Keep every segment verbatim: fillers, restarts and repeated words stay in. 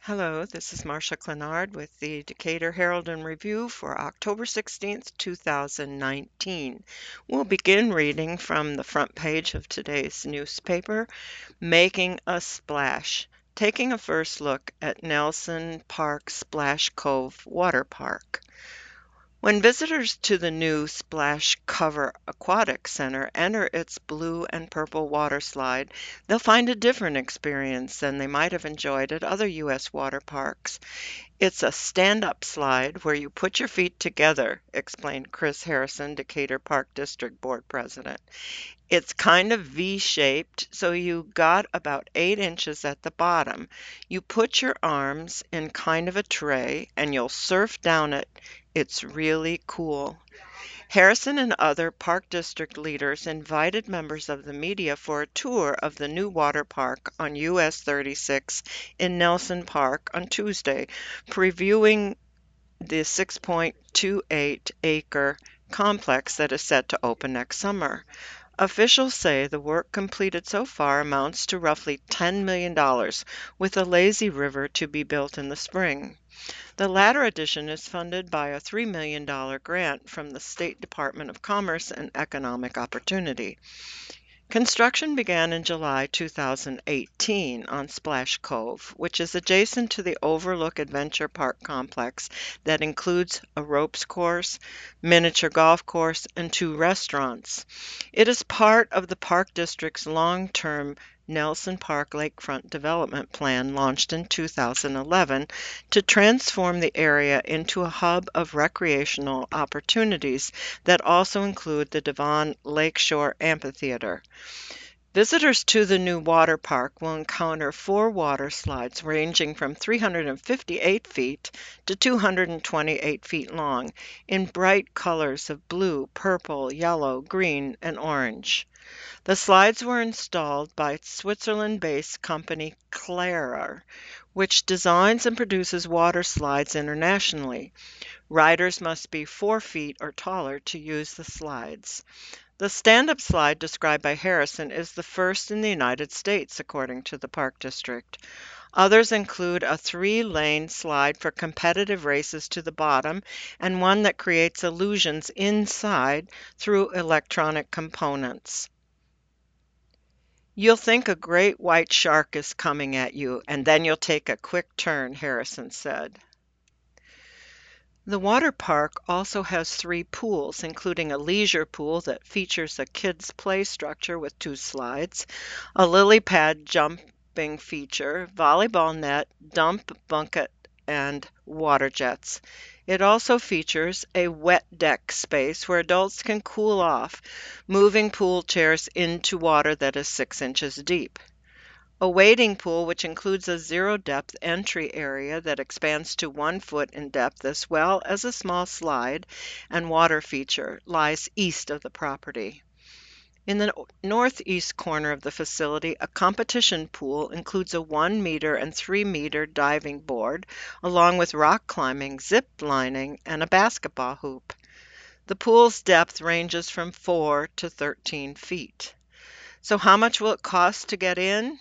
Hello, this is Marcia Clenard with the Decatur Herald and Review for October sixteenth, two thousand nineteen. We'll begin reading from the front page of today's newspaper, Making a Splash, taking a first look at Nelson Park Splash Cove Water Park. When visitors to the new Splash Cover Aquatic Center enter its blue and purple water slide, they'll find a different experience than they might have enjoyed at other U S water parks. It's a stand-up slide where you put your feet together, explained Chris Harrison, Decatur Park District Board President. It's kind of V-shaped, so you got about eight inches at the bottom. You put your arms in kind of a tray and you'll surf down it. It's really cool. Harrison and other Park District leaders invited members of the media for a tour of the new water park on U S thirty-six in Nelson Park on Tuesday, previewing the six point two eight acre complex that is set to open next summer. Officials say the work completed so far amounts to roughly ten million dollars, with a lazy river to be built in the spring. The latter addition is funded by a three million dollars grant from the State Department of Commerce and Economic Opportunity. Construction began in July two thousand eighteen on Splash Cove, which is adjacent to the Overlook Adventure Park complex that includes a ropes course, miniature golf course, and two restaurants. It is part of the Park District's long-term Nelson Park Lakefront Development Plan launched in two thousand eleven to transform the area into a hub of recreational opportunities that also include the Devon Lakeshore Amphitheater. Visitors to the new water park will encounter four water slides ranging from three hundred fifty-eight feet to two hundred twenty-eight feet long in bright colors of blue, purple, yellow, green, and orange. The slides were installed by Switzerland-based company Klarer, which designs and produces water slides internationally. Riders must be four feet or taller to use the slides. The stand-up slide described by Harrison is the first in the United States, according to the Park District. Others include a three-lane slide for competitive races to the bottom and one that creates illusions inside through electronic components. You'll think a great white shark is coming at you, and then you'll take a quick turn, Harrison said. The water park also has three pools, including a leisure pool that features a kids' play structure with two slides, a lily pad jumping feature, volleyball net, dump bucket, and water jets. It also features a wet deck space where adults can cool off, moving pool chairs into water that is six inches deep. A wading pool, which includes a zero-depth entry area that expands to one foot in depth, as well as a small slide and water feature, lies east of the property. In the northeast corner of the facility, a competition pool includes a one meter and three meter diving board, along with rock climbing, zip lining, and a basketball hoop. The pool's depth ranges from four to thirteen feet. So how much will it cost to get in?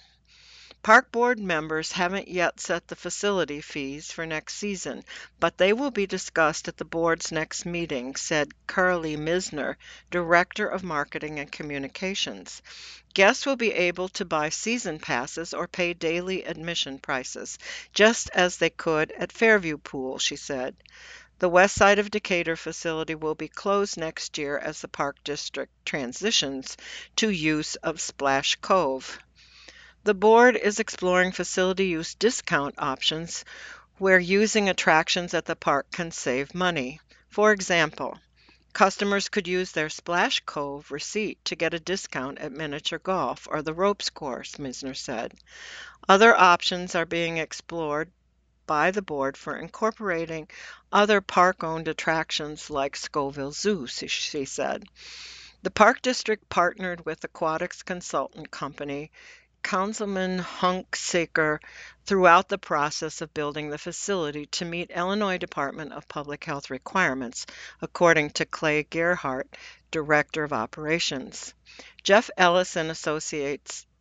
Park board members haven't yet set the facility fees for next season, but they will be discussed at the board's next meeting, said Carly Misner, Director of Marketing and Communications. Guests will be able to buy season passes or pay daily admission prices, just as they could at Fairview Pool, she said. The west side of Decatur facility will be closed next year as the Park District transitions to use of Splash Cove. The board is exploring facility use discount options where using attractions at the park can save money. For example, customers could use their Splash Cove receipt to get a discount at miniature golf or the ropes course, Misner said. Other options are being explored by the board for incorporating other park-owned attractions like Scoville Zoo, she said. The Park District partnered with aquatics consultant company Councilman Hunk Saker throughout the process of building the facility to meet Illinois Department of Public Health requirements, according to Clay Gerhart, Director of Operations. Jeff Ellis and Associates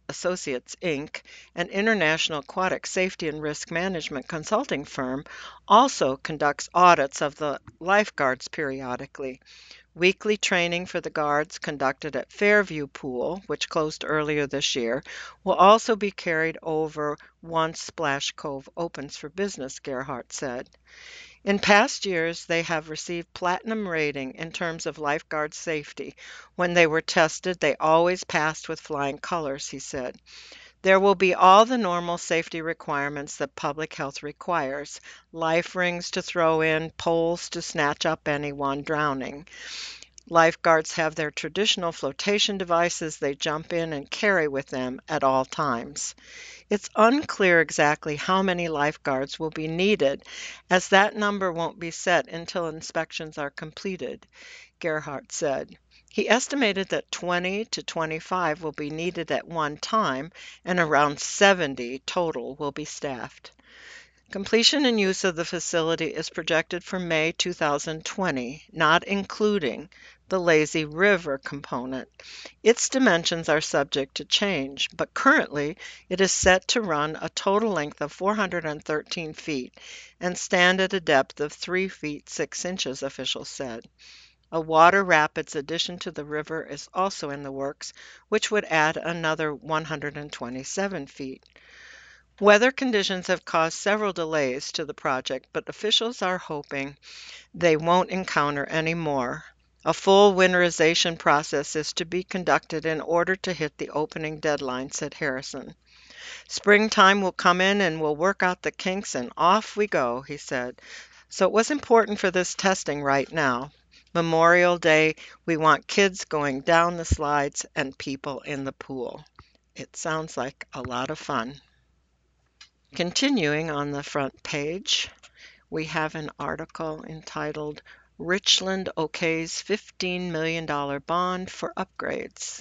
Associates, Incorporated, an international aquatic safety and risk management consulting firm, also conducts audits of the lifeguards periodically. Weekly training for the guards conducted at Fairview Pool, which closed earlier this year, will also be carried over once Splash Cove opens for business, Gerhardt said. In past years, they have received platinum rating in terms of lifeguard safety. When they were tested, they always passed with flying colors, he said. There will be all the normal safety requirements that public health requires: life rings to throw in, poles to snatch up anyone drowning. Lifeguards have their traditional flotation devices they jump in and carry with them at all times. It's unclear exactly how many lifeguards will be needed, as that number won't be set until inspections are completed, Gerhardt said. He estimated that twenty to twenty-five will be needed at one time, and around seventy total will be staffed. Completion and use of the facility is projected for May two thousand twenty, not including the lazy river component. Its dimensions are subject to change, but currently it is set to run a total length of four hundred thirteen feet and stand at a depth of three feet six inches, officials said. A water rapids addition to the river is also in the works, which would add another one hundred twenty-seven feet. Weather conditions have caused several delays to the project, but officials are hoping they won't encounter any more. A full winterization process is to be conducted in order to hit the opening deadline, said Harrison. Springtime will come in and we'll work out the kinks and off we go, he said. So it was important for this testing right now. Memorial Day, we want kids going down the slides and people in the pool. It sounds like a lot of fun. Continuing on the front page, we have an article entitled Richland Okays fifteen million dollars Bond for Upgrades.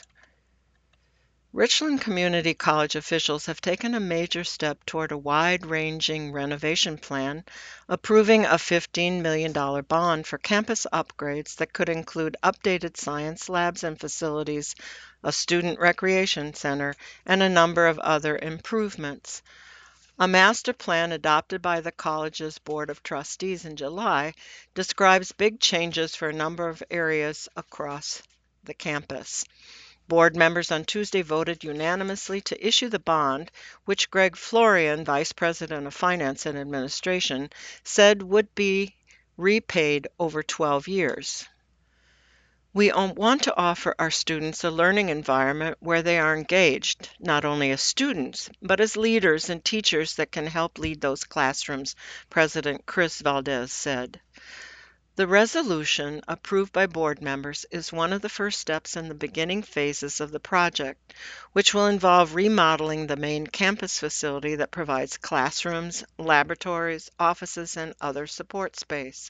Richland Community College officials have taken a major step toward a wide-ranging renovation plan, approving a fifteen million dollars bond for campus upgrades that could include updated science labs and facilities, a student recreation center, and a number of other improvements. A master plan adopted by the college's Board of Trustees in July describes big changes for a number of areas across the campus. Board members on Tuesday voted unanimously to issue the bond, which Greg Florian, Vice President of Finance and Administration, said would be repaid over twelve years. We want to offer our students a learning environment where they are engaged, not only as students, but as leaders and teachers that can help lead those classrooms, President Chris Valdez said. The resolution, approved by board members, is one of the first steps in the beginning phases of the project, which will involve remodeling the main campus facility that provides classrooms, laboratories, offices, and other support space.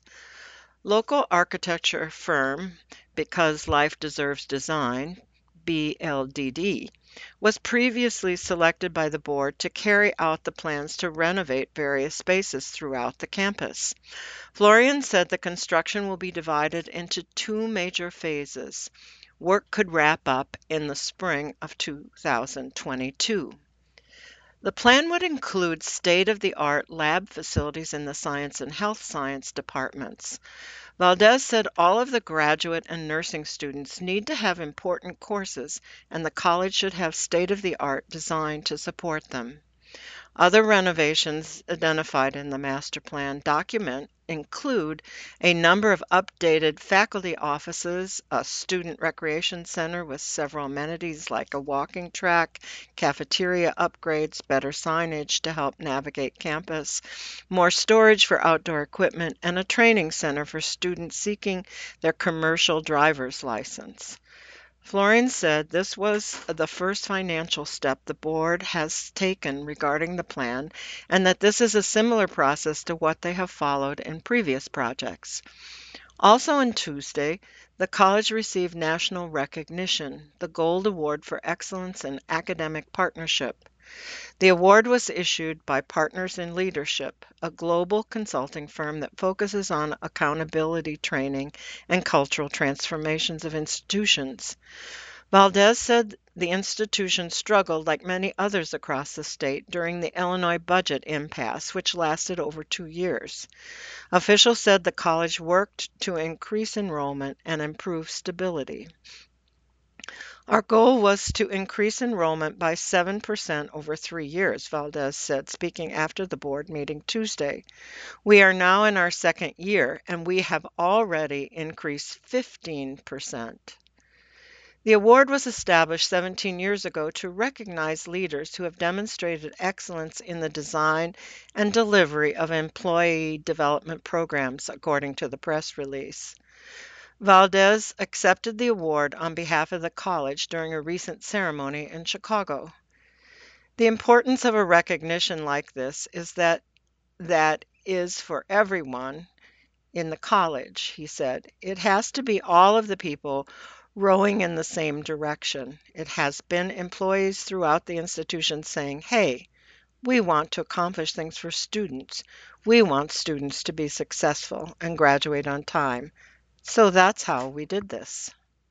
Local architecture firm Because Life Deserves Design, B L D D, was previously selected by the board to carry out the plans to renovate various spaces throughout the campus. Florian said the construction will be divided into two major phases. Work could wrap up in the spring of two thousand twenty-two. The plan would include state-of-the-art lab facilities in the science and health science departments. Valdez said all of the graduate and nursing students need to have important courses, and the college should have state-of-the-art design to support them. Other renovations identified in the master plan document include a number of updated faculty offices, a student recreation center with several amenities like a walking track, cafeteria upgrades, better signage to help navigate campus, more storage for outdoor equipment, and a training center for students seeking their commercial driver's license. Florian said this was the first financial step the board has taken regarding the plan, and that this is a similar process to what they have followed in previous projects. Also on Tuesday, the college received national recognition, the Gold Award for Excellence in Academic Partnership. The award was issued by Partners in Leadership, a global consulting firm that focuses on accountability training and cultural transformations of institutions. Valdez said the institution struggled like many others across the state during the Illinois budget impasse, which lasted over two years. Officials said the college worked to increase enrollment and improve stability. Our goal was to increase enrollment by seven percent over three years, Valdez said, speaking after the board meeting Tuesday. We are now in our second year, and we have already increased fifteen percent. The award was established seventeen years ago to recognize leaders who have demonstrated excellence in the design and delivery of employee development programs, according to the press release. Valdez accepted the award on behalf of the college during a recent ceremony in Chicago. The importance of a recognition like this is that that is for everyone in the college, he said. It has to be all of the people rowing in the same direction. It has been employees throughout the institution saying, hey, we want to accomplish things for students. We want students to be successful and graduate on time. So that's how we did this.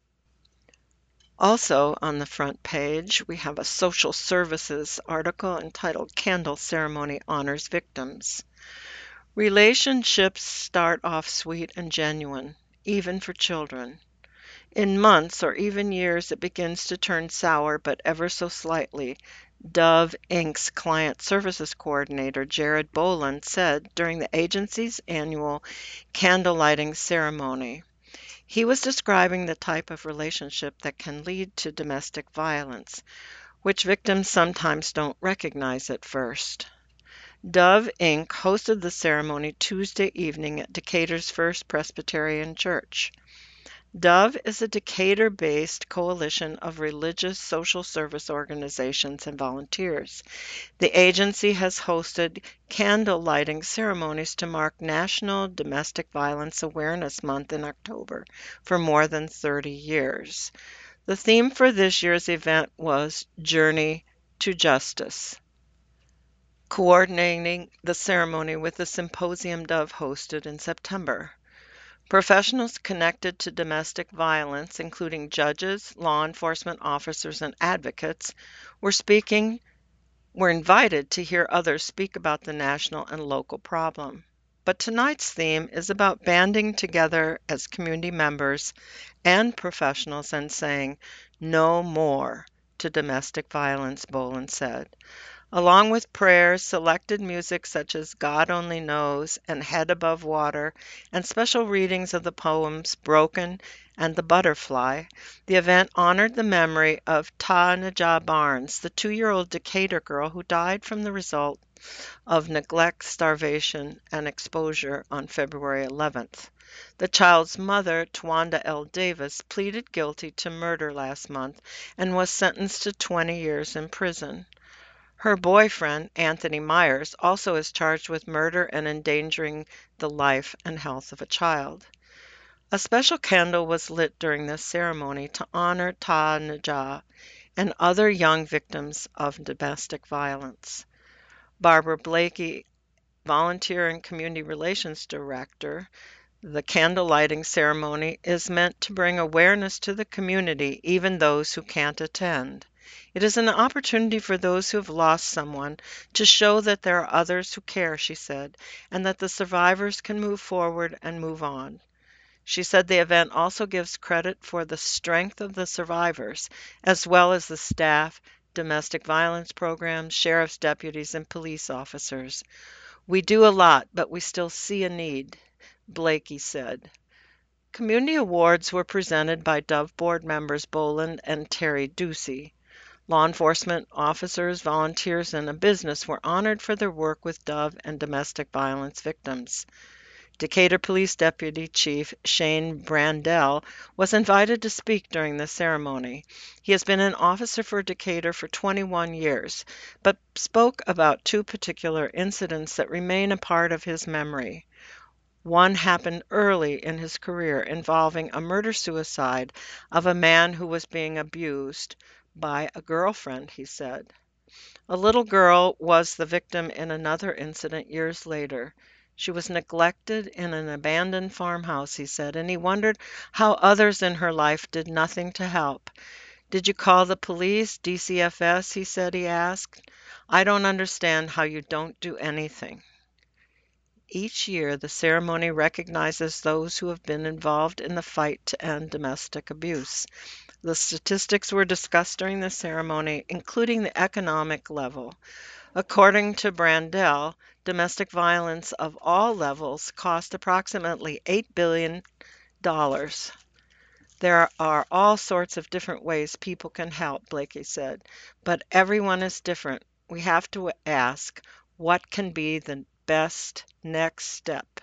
Also on the front page, we have a social services article entitled Candle Ceremony Honors Victims. Relationships start off sweet and genuine, even for children. In months or even years, it begins to turn sour, but ever so slightly, Dove Incorporated's Client Services Coordinator Jared Boland said during the agency's annual candle lighting ceremony. He was describing the type of relationship that can lead to domestic violence, which victims sometimes don't recognize at first. Dove Incorporated hosted the ceremony Tuesday evening at Decatur's First Presbyterian Church. Dove is a Decatur-based coalition of religious social service organizations and volunteers. The agency has hosted candle lighting ceremonies to mark National Domestic Violence Awareness Month in October for more than thirty years. The theme for this year's event was Journey to Justice. Coordinating the ceremony with the symposium Dove hosted in September. Professionals connected to domestic violence, including judges, law enforcement officers, and advocates, were speaking, were invited to hear others speak about the national and local problem. But tonight's theme is about banding together as community members and professionals and saying, no more to domestic violence, Boland said. Along with prayers, selected music such as God Only Knows and Head Above Water, and special readings of the poems Broken and The Butterfly, the event honored the memory of Ta Najah Barnes, the two-year-old Decatur girl who died from the result of neglect, starvation, and exposure on February eleventh. The child's mother, Twanda L. Davis, pleaded guilty to murder last month and was sentenced to twenty years in prison. Her boyfriend, Anthony Myers, also is charged with murder and endangering the life and health of a child. A special candle was lit during this ceremony to honor Ta Najah and other young victims of domestic violence. Barbara Blakey, Volunteer and Community Relations Director, the candle lighting ceremony is meant to bring awareness to the community, even those who can't attend. It is an opportunity for those who have lost someone to show that there are others who care, she said, and that the survivors can move forward and move on. She said the event also gives credit for the strength of the survivors, as well as the staff, domestic violence programs, sheriff's deputies, and police officers. We do a lot, but we still see a need, Blakey said. Community awards were presented by Dove board members Boland and Terry Ducey. Law enforcement officers, volunteers, and a business were honored for their work with Dove and domestic violence victims. Decatur Police Deputy Chief Shane Brandell was invited to speak during the ceremony. He has been an officer for Decatur for twenty-one years, but spoke about two particular incidents that remain a part of his memory. One happened early in his career involving a murder-suicide of a man who was being abused by a girlfriend, he said. A little girl was the victim in another incident years later. She was neglected in an abandoned farmhouse, he said, and he wondered how others in her life did nothing to help. Did you call the police, D C F S? He said he asked. I don't understand how you don't do anything. Each year, the ceremony recognizes those who have been involved in the fight to end domestic abuse. The statistics were discussed during the ceremony, including the economic level. According to Brandel, domestic violence of all levels cost approximately eight billion dollars. There are all sorts of different ways people can help, Blakey said, but everyone is different. We have to ask, what can be the best next step?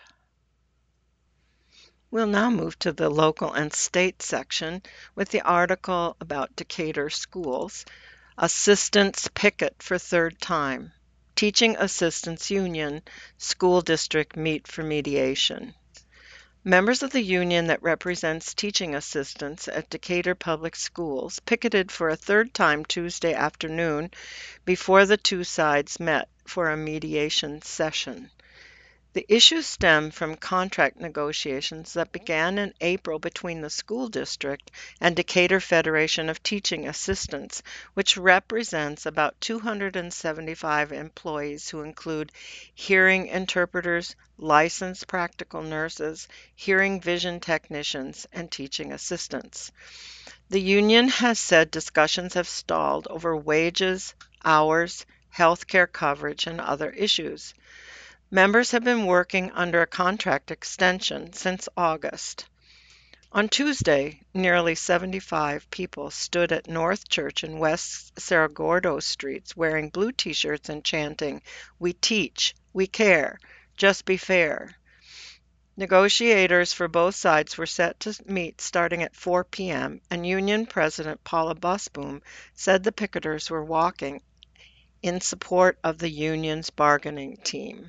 We'll now move to the local and state section with the article about Decatur schools. Assistants picket for third time. Teaching Assistants Union School District meet for mediation. Members of the union that represents teaching assistants at Decatur Public Schools picketed for a third time Tuesday afternoon before the two sides met for a mediation session. The issues stem from contract negotiations that began in April between the school district and Decatur Federation of Teaching Assistants, which represents about two hundred seventy-five employees who include hearing interpreters, licensed practical nurses, hearing vision technicians, and teaching assistants. The union has said discussions have stalled over wages, hours, health care coverage, and other issues. Members have been working under a contract extension since August. On Tuesday, nearly seventy-five people stood at North Church and West Cerro Gordo streets wearing blue t-shirts and chanting, "We teach, we care, just be fair." Negotiators for both sides were set to meet starting at four p m, and Union President Paula Busboom said the picketers were walking in support of the union's bargaining team.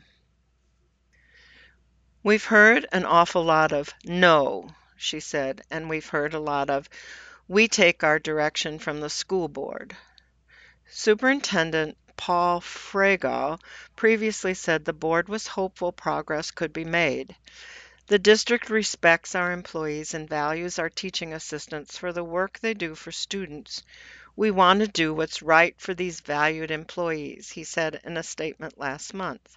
We've heard an awful lot of "no," she said, and we've heard a lot of "we take our direction from the school board." Superintendent Paul Fregal previously said the board was hopeful progress could be made. The district respects our employees and values our teaching assistants for the work they do for students. We want to do what's right for these valued employees, he said in a statement last month.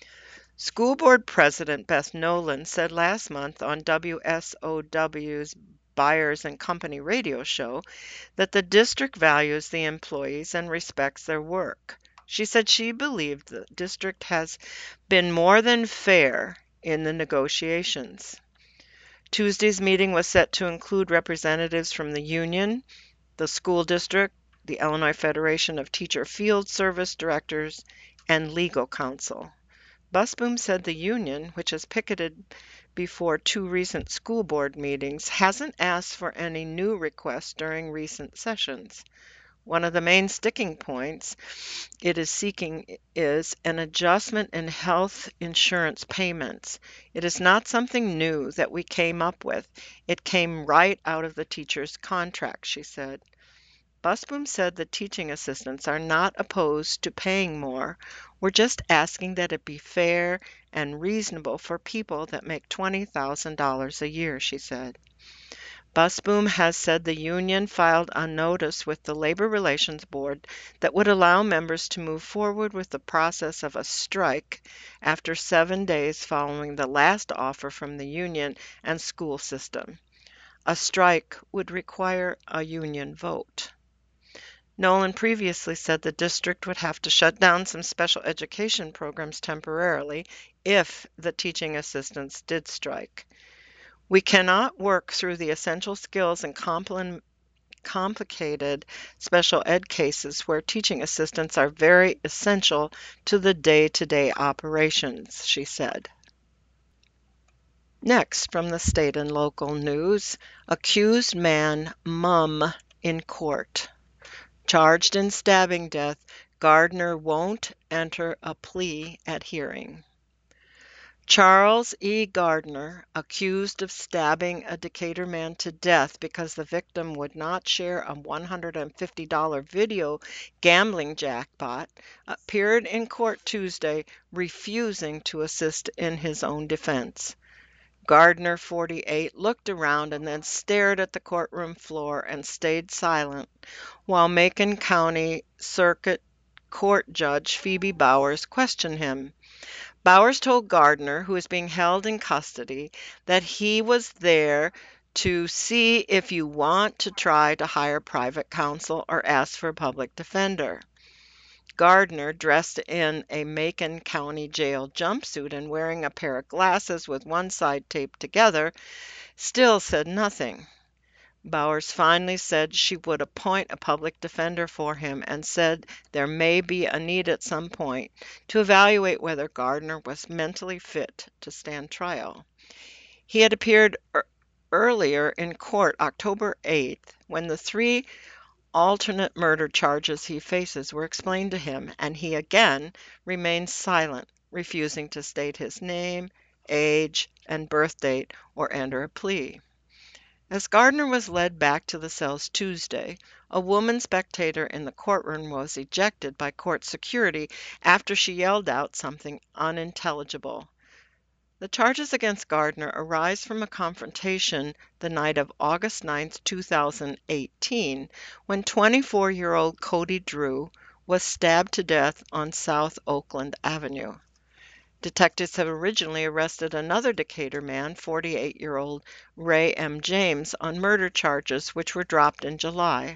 School Board President Beth Nolan said last month on W S O W's Byers and Company radio show that the district values the employees and respects their work. She said she believed the district has been more than fair in the negotiations. Tuesday's meeting was set to include representatives from the union, the school district, the Illinois Federation of Teacher Field Service Directors, and legal counsel. Busboom said the union, which has picketed before two recent school board meetings, hasn't asked for any new requests during recent sessions. One of the main sticking points it is seeking is an adjustment in health insurance payments. It is not something new that we came up with. It came right out of the teacher's contract, she said. Busboom said the teaching assistants are not opposed to paying more. We're just asking that it be fair and reasonable for people that make twenty thousand dollars a year, she said. Busboom has said the union filed a notice with the Labor Relations Board that would allow members to move forward with the process of a strike after seven days following the last offer from the union and school system. A strike would require a union vote. Nolan previously said the district would have to shut down some special education programs temporarily if the teaching assistants did strike. We cannot work through the essential skills and compl- complicated special ed cases where teaching assistants are very essential to the day-to-day operations, she said. Next, from the state and local news, accused man mum in court. Charged in stabbing death, Gardner won't enter a plea at hearing. Charles E. Gardner, accused of stabbing a Decatur man to death because the victim would not share a one hundred fifty dollar video gambling jackpot, appeared in court Tuesday, refusing to assist in his own defense. Gardner, forty-eight, looked around and then stared at the courtroom floor and stayed silent while Macon County Circuit Court Judge Phoebe Bowers questioned him. Bowers told Gardner, who was being held in custody, that he was there to see if you want to try to hire private counsel or ask for a public defender. Gardner, dressed in a Macon County Jail jumpsuit and wearing a pair of glasses with one side taped together, still said nothing. Bowers finally said she would appoint a public defender for him and said there may be a need at some point to evaluate whether Gardner was mentally fit to stand trial. He had appeared er- earlier in court October eighth when the three alternate murder charges he faces were explained to him, and he again remained silent, refusing to state his name, age, and birth date or enter a plea. As Gardner was led back to the cells Tuesday, a woman spectator in the courtroom was ejected by court security after she yelled out something unintelligible. The charges against Gardner arise from a confrontation the night of August ninth, two thousand eighteen, when twenty-four-year-old Cody Drew was stabbed to death on South Oakland Avenue. Detectives have originally arrested another Decatur man, forty-eight-year-old Ray M. James, on murder charges which were dropped in July.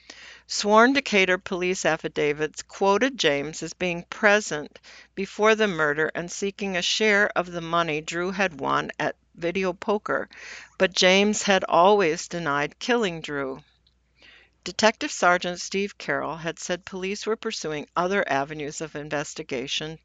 Sworn Decatur police affidavits quoted James as being present before the murder and seeking a share of the money Drew had won at video poker, but James had always denied killing Drew. Detective Sergeant Steve Carroll had said police were pursuing other avenues of investigation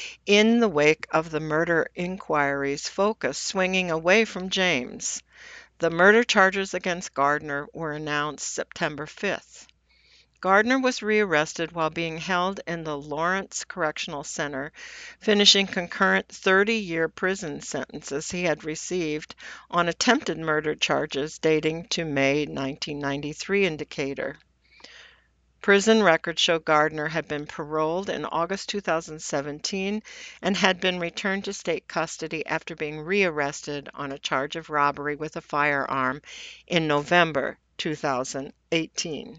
in the wake of the murder inquiry's focus swinging away from James. The murder charges against Gardner were announced September fifth. Gardner was rearrested while being held in the Lawrence Correctional Center, finishing concurrent thirty-year prison sentences he had received on attempted murder charges dating to May nineteen ninety-three in Decatur. Prison records show Gardner had been paroled in August two thousand seventeen and had been returned to state custody after being rearrested on a charge of robbery with a firearm in November two thousand eighteen.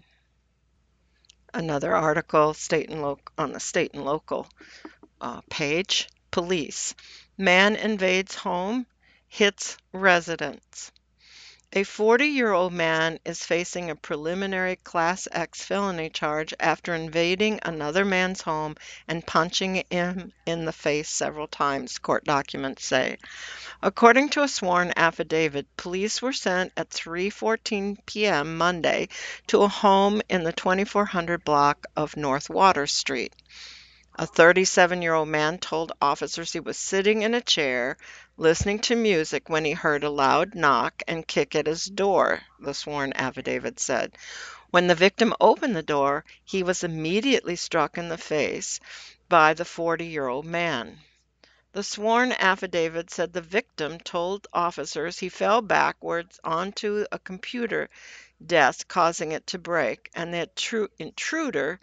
Another article state and loc- on the state and local uh, page. Police. Man invades home, hits residents. A forty-year-old man is facing a preliminary Class X felony charge after invading another man's home and punching him in the face several times, court documents say. According to a sworn affidavit, police were sent at three fourteen p.m. Monday to a home in the twenty-four hundred block of North Water Street. A thirty-seven-year-old man told officers he was sitting in a chair, listening to music when he heard a loud knock and kick at his door, the sworn affidavit said. When the victim opened the door, he was immediately struck in the face by the forty-year-old man. The sworn affidavit said the victim told officers he fell backwards onto a computer desk, causing it to break, and the intruder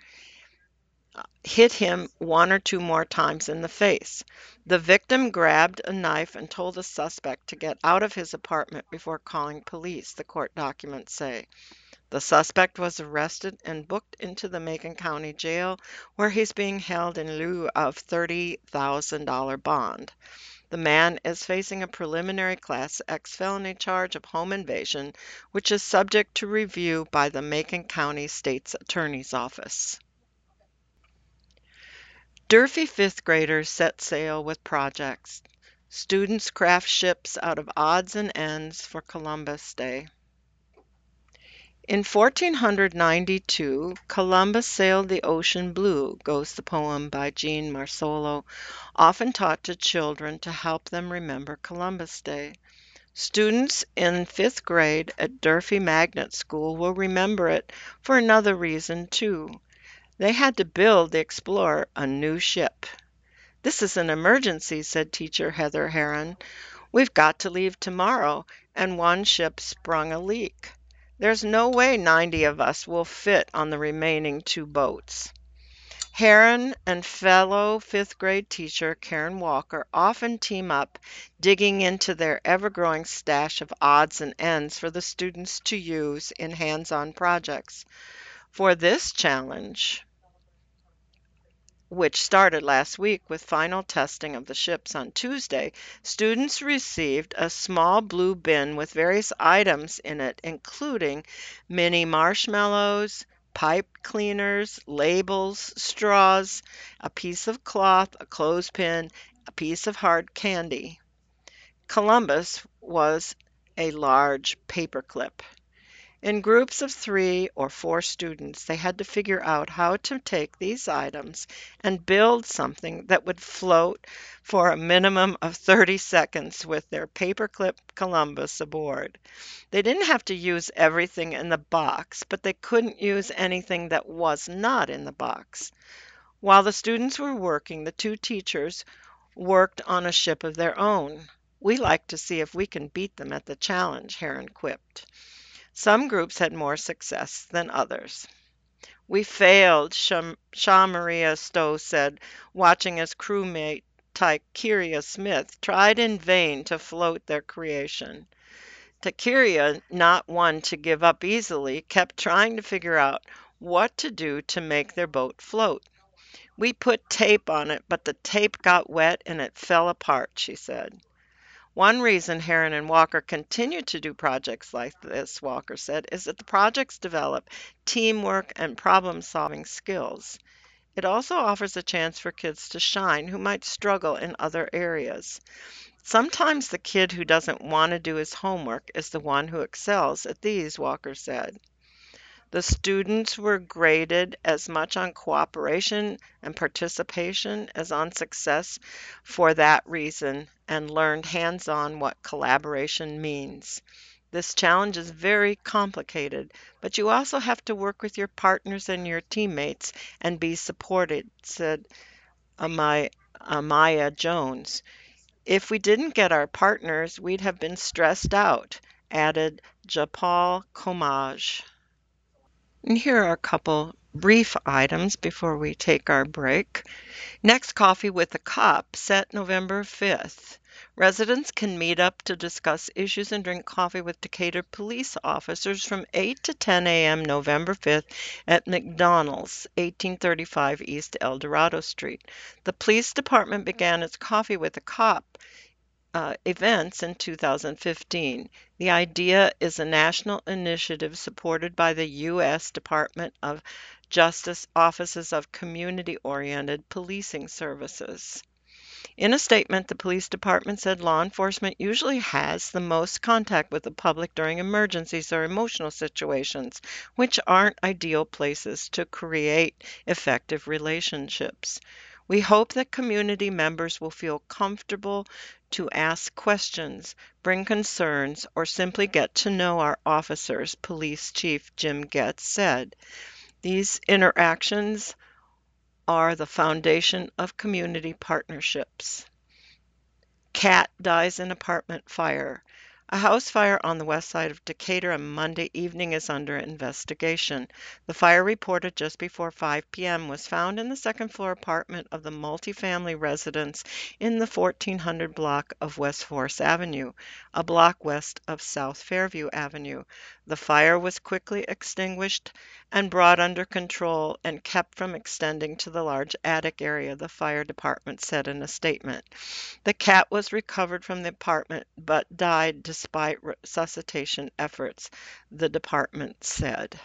hit him one or two more times in the face. The victim grabbed a knife and told the suspect to get out of his apartment before calling police, the court documents say. The suspect was arrested and booked into the Macon County Jail, where he's being held in lieu of thirty thousand dollars bond. The man is facing a preliminary Class X felony charge of home invasion, which is subject to review by the Macon County State's Attorney's Office. Durfee fifth graders set sail with projects. Students craft ships out of odds and ends for Columbus Day. In fourteen ninety-two, Columbus sailed the ocean blue, goes the poem by Jean Marsolo, often taught to children to help them remember Columbus Day. Students in fifth grade at Durfee Magnet School will remember it for another reason, too. They had to build the Explorer a new ship. "This is an emergency," said teacher Heather Heron. "We've got to leave tomorrow, and one ship sprung a leak. There's no way ninety of us will fit on the remaining two boats." Heron and fellow fifth grade teacher Karen Walker often team up, digging into their ever-growing stash of odds and ends for the students to use in hands-on projects. For this challenge, which started last week with final testing of the ships on Tuesday, students received a small blue bin with various items in it, including mini marshmallows, pipe cleaners, labels, straws, a piece of cloth, a clothespin, a piece of hard candy. Columbus was a large paperclip. In groups of three or four students, they had to figure out how to take these items and build something that would float for a minimum of thirty seconds with their paperclip Columbus aboard. They didn't have to use everything in the box, but they couldn't use anything that was not in the box. While the students were working, the two teachers worked on a ship of their own. We like to see if we can beat them at the challenge, Heron quipped. Some groups had more success than others. We failed, Shaw Maria Stowe said, watching as crewmate Tykeria Smith tried in vain to float their creation. Tykeria, not one to give up easily, kept trying to figure out what to do to make their boat float. We put tape on it, but the tape got wet and it fell apart, she said. One reason Heron and Walker continue to do projects like this, Walker said, is that the projects develop teamwork and problem-solving skills. It also offers a chance for kids to shine who might struggle in other areas. Sometimes the kid who doesn't want to do his homework is the one who excels at these, Walker said. The students were graded as much on cooperation and participation as on success for that reason and learned hands-on what collaboration means. This challenge is very complicated, but you also have to work with your partners and your teammates and be supported, said Amaya, Amaya Jones. If we didn't get our partners, we'd have been stressed out, added Japal Komaj. And here are a couple brief items before we take our break. Next Coffee with a Cop, set November fifth. Residents can meet up to discuss issues and drink coffee with Decatur police officers from eight to ten a m November fifth at McDonald's, eighteen thirty-five East El Dorado Street. The police department began its Coffee with a Cop uh, events in two thousand fifteen. The idea is a national initiative supported by the U S Department of Justice Offices of Community-Oriented Policing Services. In a statement, the police department said law enforcement usually has the most contact with the public during emergencies or emotional situations, which aren't ideal places to create effective relationships. We hope that community members will feel comfortable to ask questions, bring concerns, or simply get to know our officers, Police Chief Jim Getz said. These interactions are the foundation of community partnerships. Cat dies in apartment fire. A house fire on the west side of Decatur on Monday evening is under investigation. The fire, reported just before five p m, was found in the second floor apartment of the multifamily residence in the fourteen hundred block of West Forest Avenue, a block west of South Fairview Avenue. The fire was quickly extinguished and brought under control and kept from extending to the large attic area, the fire department said in a statement. The cat was recovered from the apartment but died despite resuscitation efforts, the department said.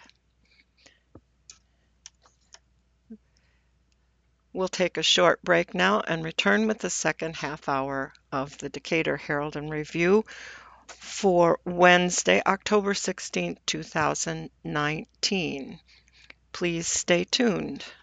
We'll take a short break now and return with the second half hour of the Decatur Herald and Review for Wednesday, October sixteenth, two thousand nineteen. Please stay tuned.